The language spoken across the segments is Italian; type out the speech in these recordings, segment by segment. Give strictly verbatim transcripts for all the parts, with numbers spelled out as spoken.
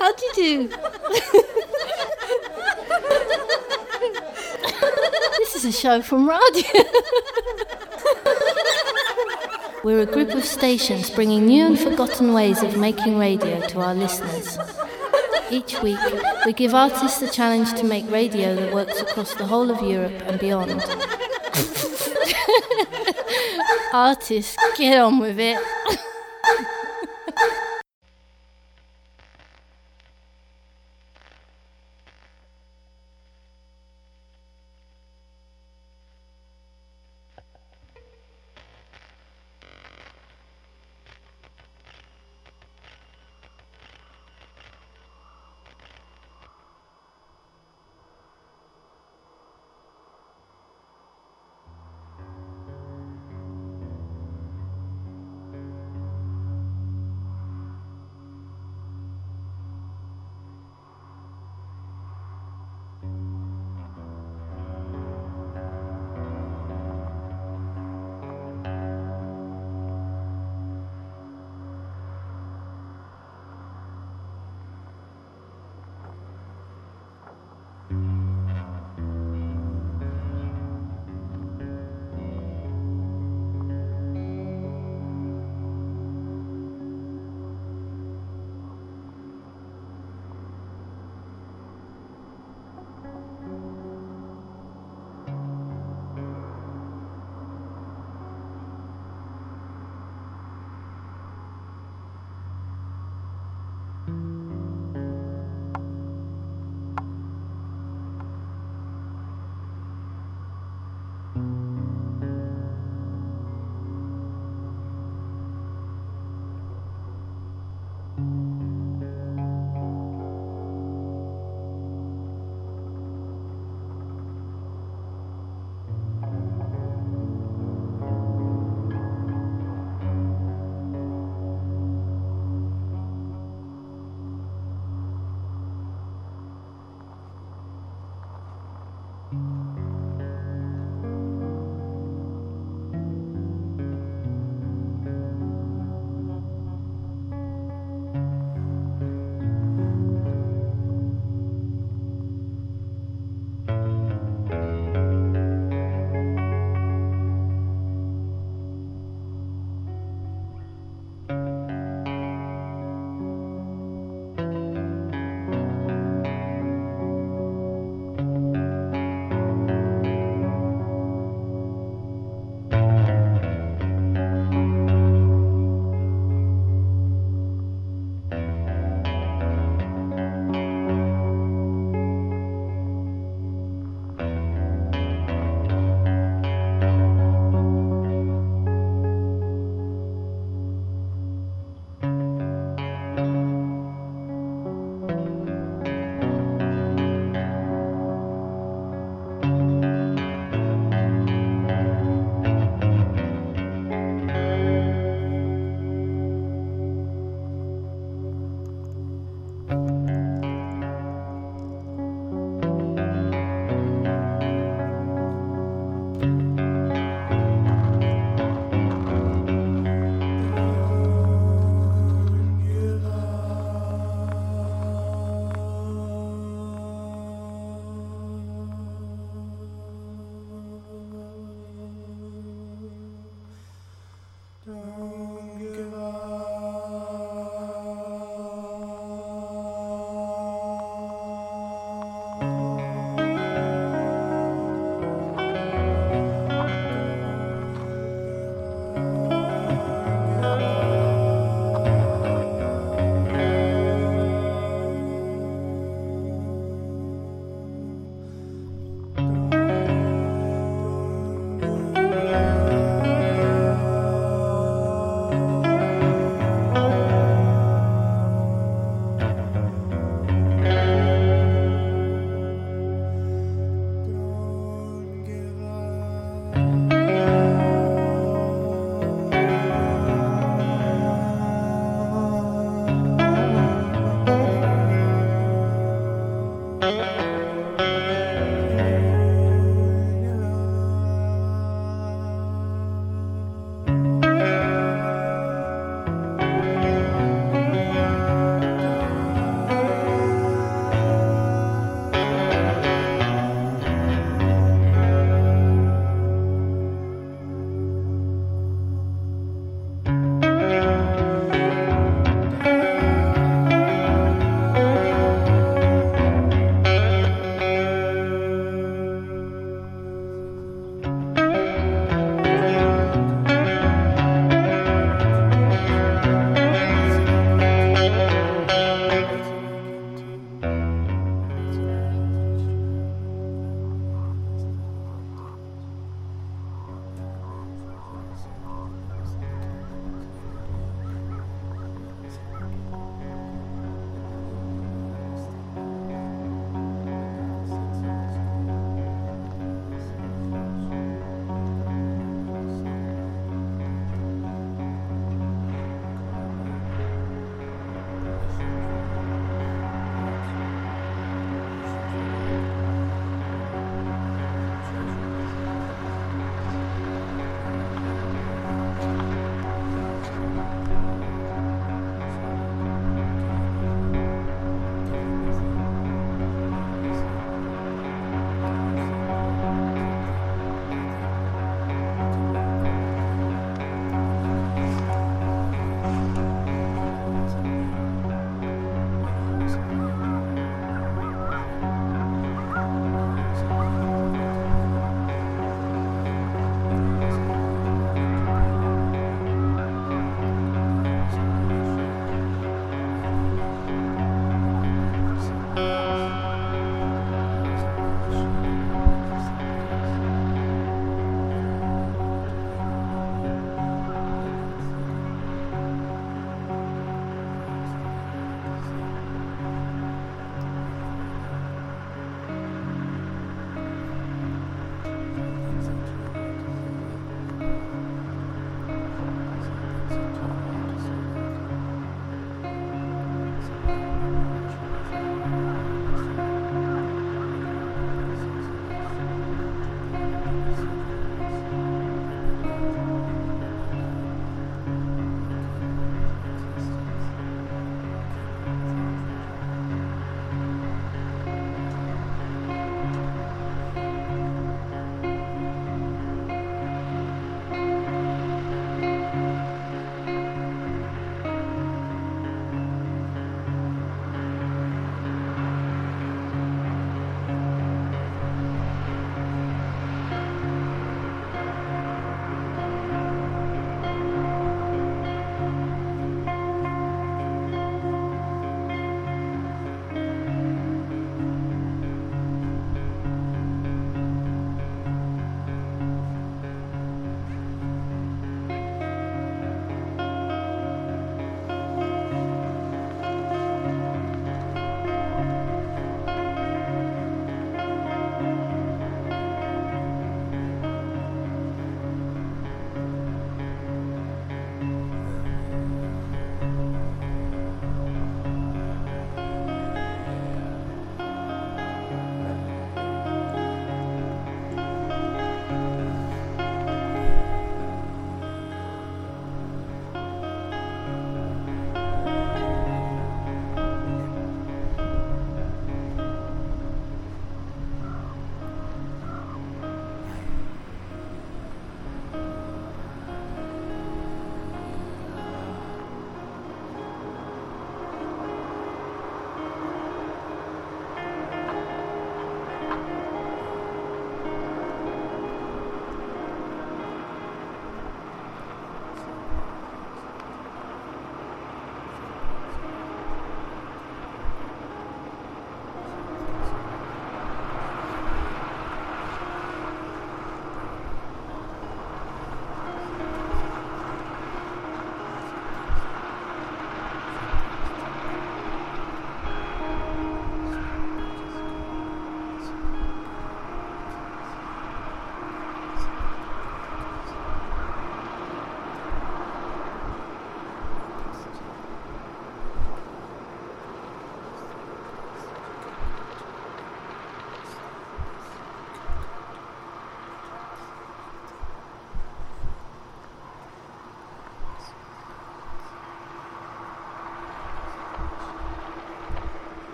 How do you do? This is a show from radio. We're a group of stations bringing new and forgotten ways of making radio to our listeners. Each week, we give artists the challenge to make radio that works across the whole of Europe and beyond. Artists, get on with it.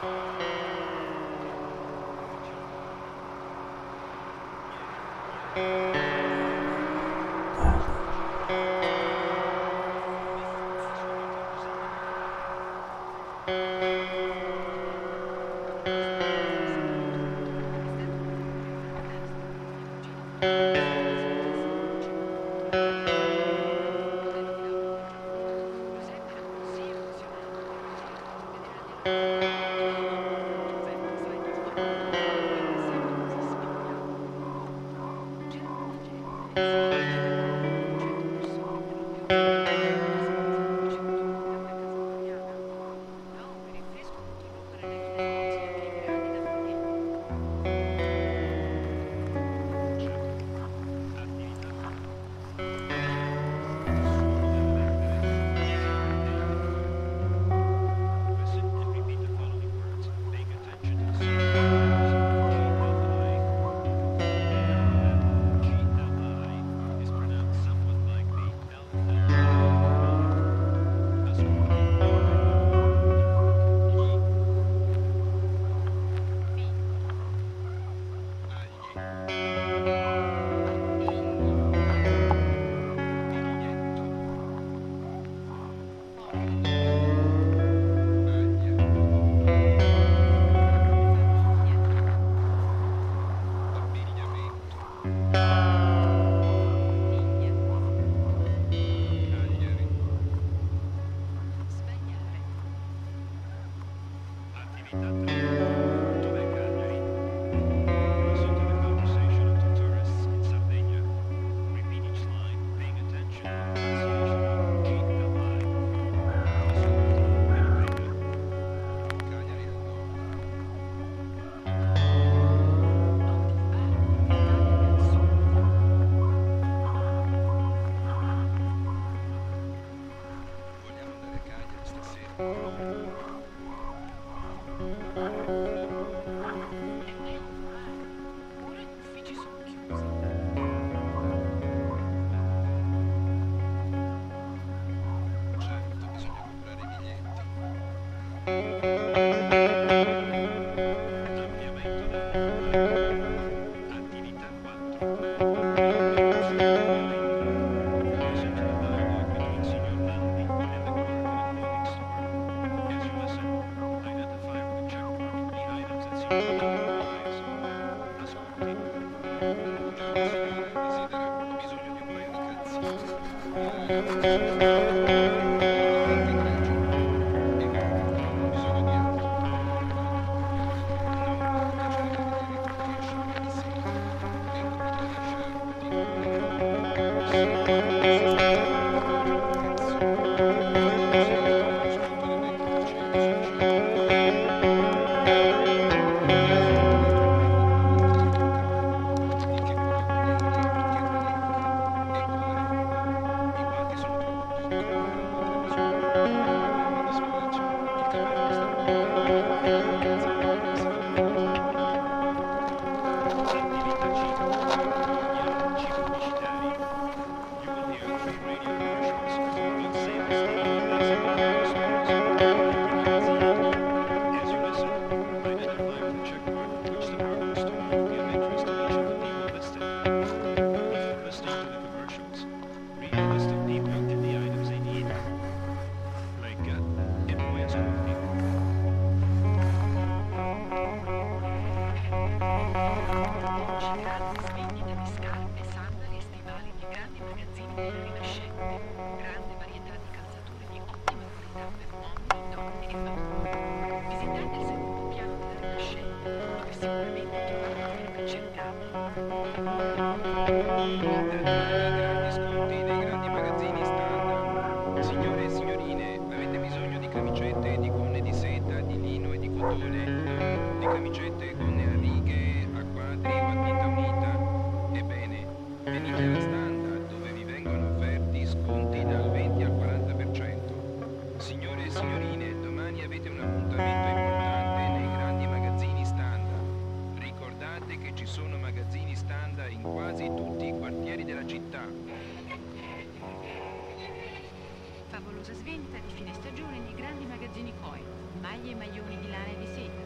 Favolosa svendita di fine stagione nei grandi magazzini Coy. Maglie e maglioni di lana e di seta,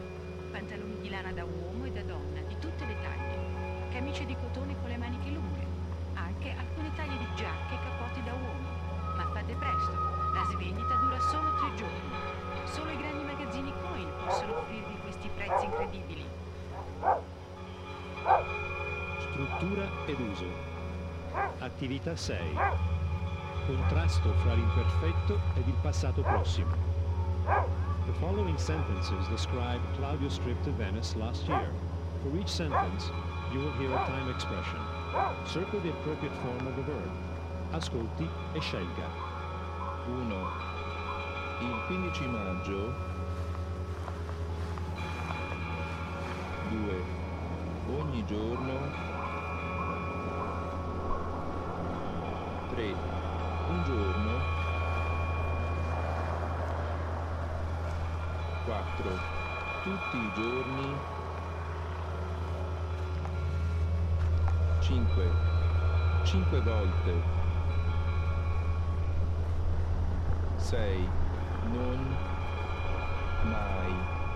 lana da uomo e da donna, di tutte le taglie, camicie di cotone con le maniche lunghe, anche alcune taglie di giacche e capotti da uomo. Ma fate presto, la svendita dura solo tre giorni. Solo i grandi magazzini Coin possono offrirvi questi prezzi incredibili. Struttura ed uso. Attività sei. Contrasto fra l'imperfetto ed il passato prossimo. The following sentences describe Claudio's trip to Venice last year. For each sentence, you will hear a time expression. Circle the appropriate form of the verb. Ascolti e scelga. uno. Il quindici maggio. due. Ogni giorno. tre. Un giorno. quattro. Tutti i giorni. cinque. cinque volte. sei. Non mai.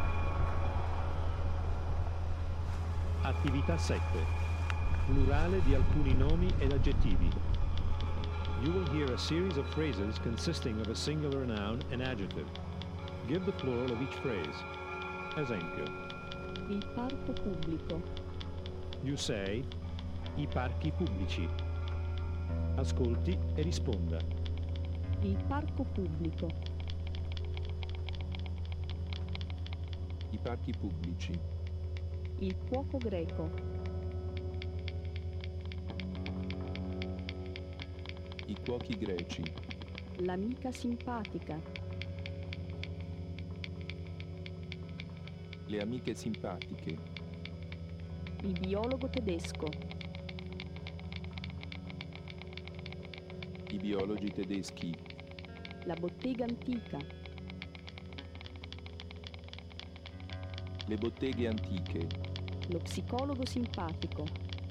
Attività sette. Plurale di alcuni nomi ed aggettivi. You will hear a series of phrases consisting of a singular noun and adjective. Give the plural of each phrase. Esempio. Il parco pubblico. You say, i parchi pubblici. Ascolti e risponda. Il parco pubblico. I parchi pubblici. Il cuoco greco. I cuochi greci. L'amica simpatica. Le amiche simpatiche. Il biologo tedesco. I biologi tedeschi. La bottega antica. Le botteghe antiche. Lo psicologo simpatico.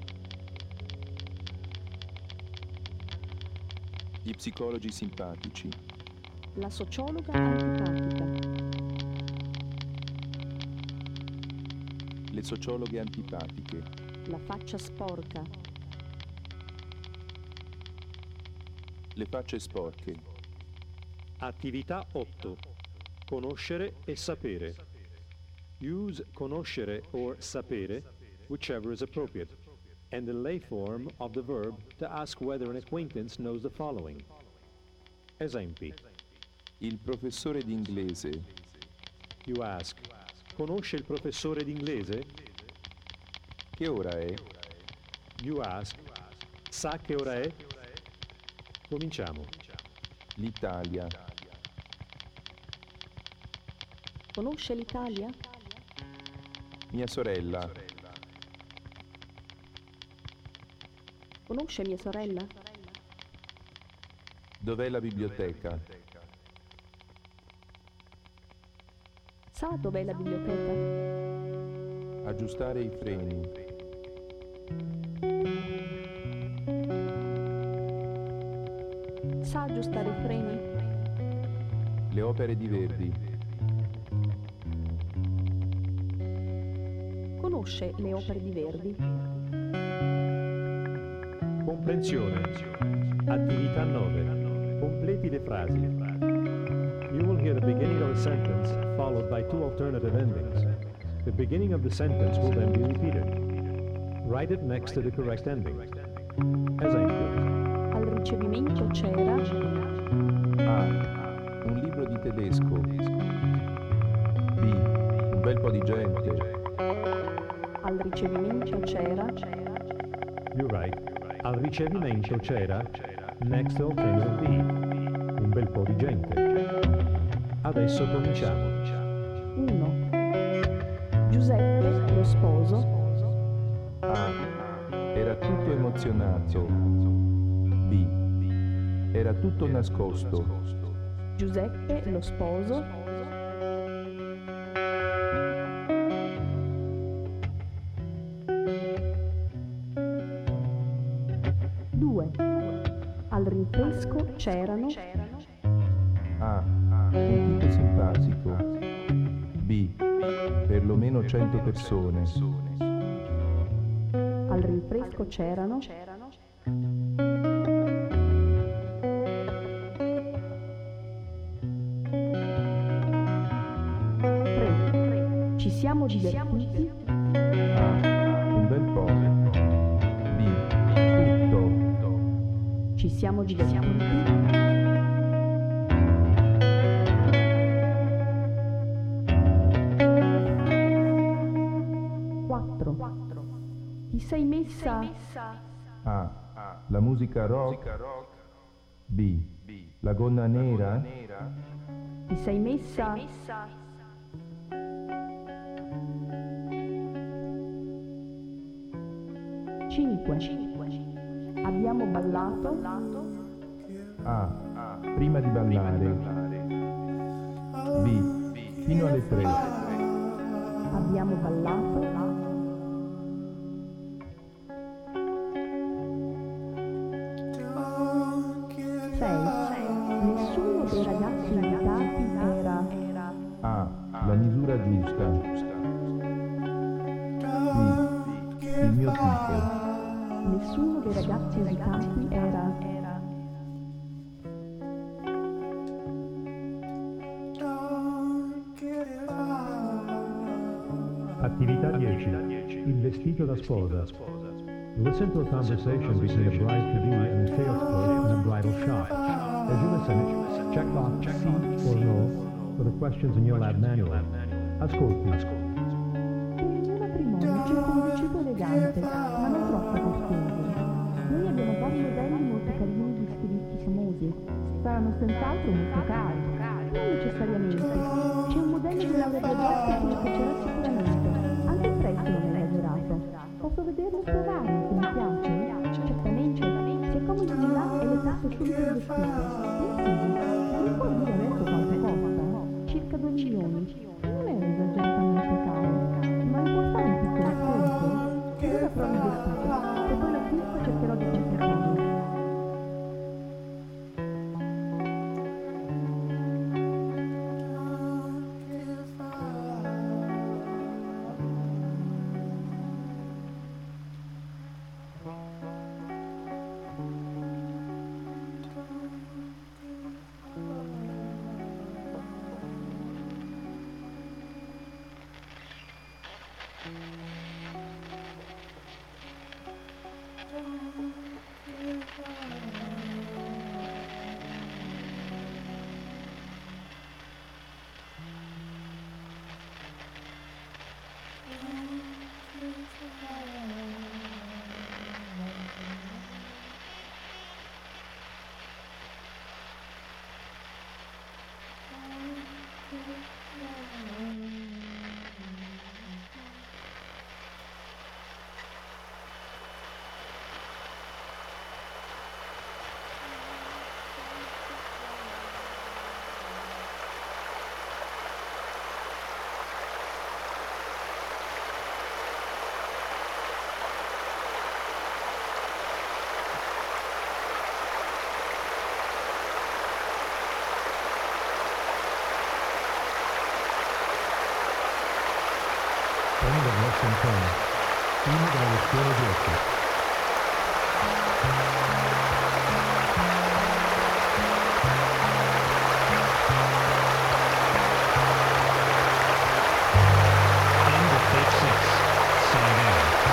Gli psicologi simpatici. La sociologa antipatica. Le sociologhe antipatiche. La faccia sporca. Le facce sporche. Attività otto. Conoscere e sapere. Use conoscere or sapere, whichever is appropriate, and the lay form of the verb to ask whether an acquaintance knows the following. Esempi. Il professore d'inglese. You ask, conosce il professore d'inglese? Che ora è? You ask, sa che ora è? Cominciamo. L'Italia. Conosce l'Italia? Mia sorella. Conosce mia sorella? Dov'è la biblioteca? Sa dov'è la biblioteca? Aggiustare i freni. Sa aggiustare i freni? Le opere di Verdi. Conosce le opere di Verdi? Comprensione. Attività nove. Completi le frasi. You will hear the beginning of a sentence followed by two alternative endings. The beginning of the sentence will then be repeated. Write it next to the correct ending. Esempio. Al ricevimento c'era A. Un libro di tedesco. B. Un bel po' di gente. al ricevimento c'era You're right. Al ricevimento c'era next alternative B. Un bel po' di gente. Adesso cominciamo. uno. Giuseppe, lo sposo. A. Era tutto emozionato. B. Era tutto nascosto. Giuseppe, lo sposo. due. Al rinfresco c'erano A. Un tipo simpatico. B. perlomeno cento persone. Al rinfresco c'erano tre. Ci siamo divertiti. A. Un bel po'. B. Tutto. Ci siamo divertiti. quattro. Ti sei messa A. La musica rock. B. La gonna nera. Ti sei messa cinque. Abbiamo ballato A. Prima di ballare. B. Fino alle tre. Abbiamo ballato sei. Nessuno dei ragazzi invitati era A. La misura giusta. B. Il mio tipo. Nessuno dei ragazzi invitati era Attività dieci. Il vestito da sposa. Listen to a conversation between a bride-to-be and a salesperson in a bridal shop. As you listen, check box C or no for the questions in your lab manual. Ascolti. Per il mio matrimonio cerco un vestito elegante, ma non troppo costoso. Noi abbiamo vari modelli molto carini di stilisti famosi. Saranno senz'altro molto cari. Non necessariamente. C'è un modello di Laura Gabiotti che mi piacerà sicuramente. Anche il prezzo non è esagerato. Posso vederlo e provarlo se mi piace? Certamente. Si accomodi di là e le passo subito il vestito. Mi può dire adesso quanto costa? Circa due milioni. Non è esageratamente caro, ma può fare un piccolo sconto? Ora provo il vestito, se poi l'acquisto cercherò di cercarlo. End of lesson ten. Fino dalle scuole dieci. End of page six. Sign in.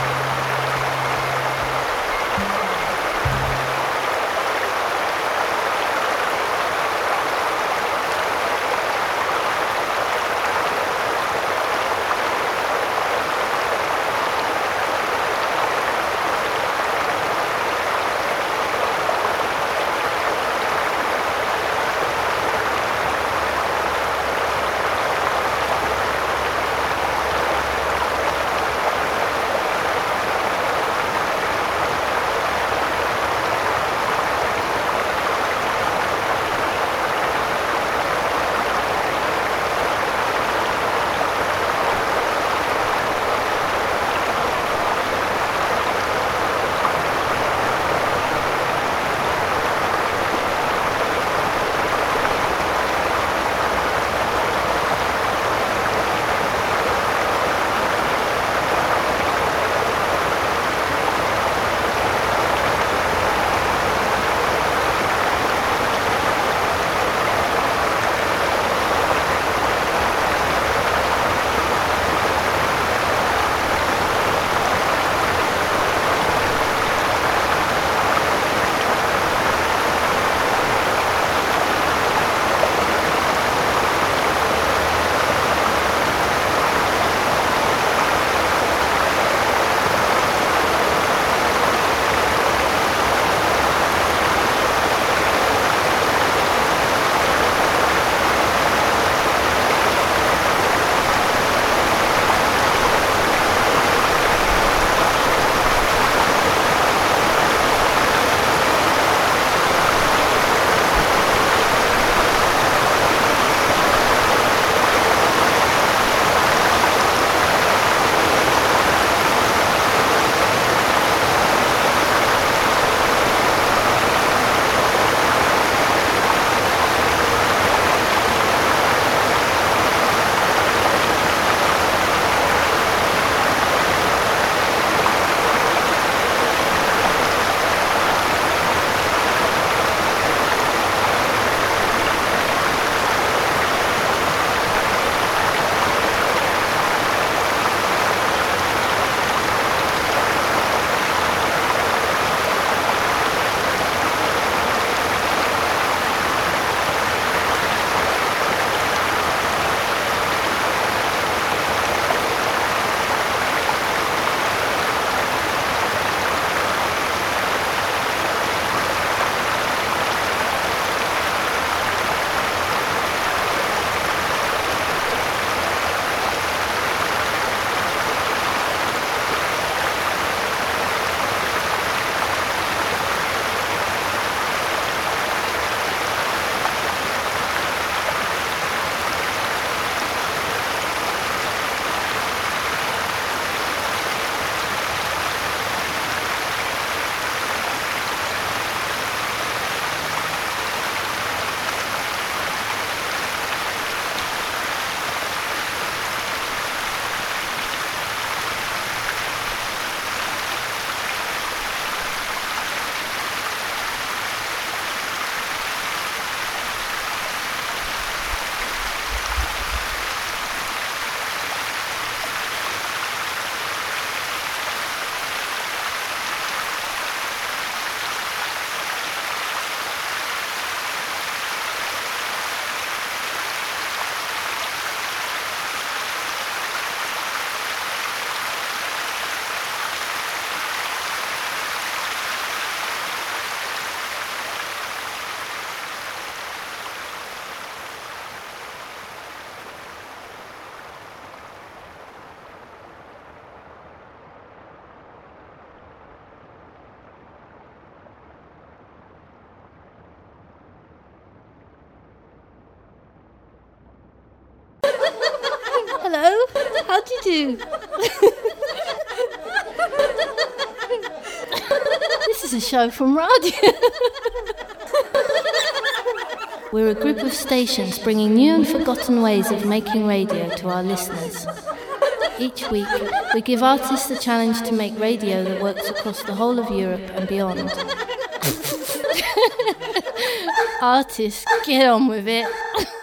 Hello, how do you do? This is a show from radio. We're a group of stations bringing new and forgotten ways of making radio to our listeners. Each week, we give artists the challenge to make radio that works across the whole of Europe and beyond. Artists, get on with it.